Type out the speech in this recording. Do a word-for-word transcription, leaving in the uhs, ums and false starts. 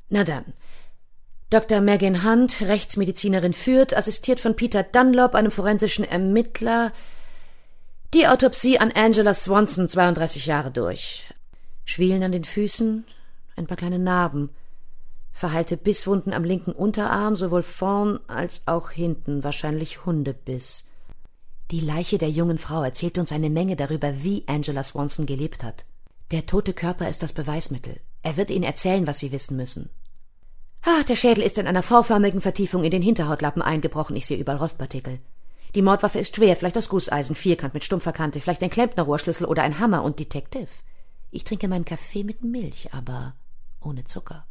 Na dann. Doktor Megan Hunt, Rechtsmedizinerin, führt, assistiert von Peter Dunlop, einem forensischen Ermittler, die Autopsie an Angela Swanson, zweiunddreißig Jahre, durch. Schwielen an den Füßen, ein paar kleine Narben, verheilte Bisswunden am linken Unterarm, sowohl vorn als auch hinten, wahrscheinlich Hundebiss. Die Leiche der jungen Frau erzählt uns eine Menge darüber, wie Angela Swanson gelebt hat. Der tote Körper ist das Beweismittel. Er wird Ihnen erzählen, was Sie wissen müssen. Ah, der Schädel ist in einer V-förmigen Vertiefung in den Hinterhautlappen eingebrochen. Ich sehe überall Rostpartikel. Die Mordwaffe ist schwer, vielleicht aus Gusseisen, vierkant mit stumpfer Kante, vielleicht ein Klempnerrohrschlüssel oder ein Hammer und Detective. Ich trinke meinen Kaffee mit Milch, aber ohne Zucker.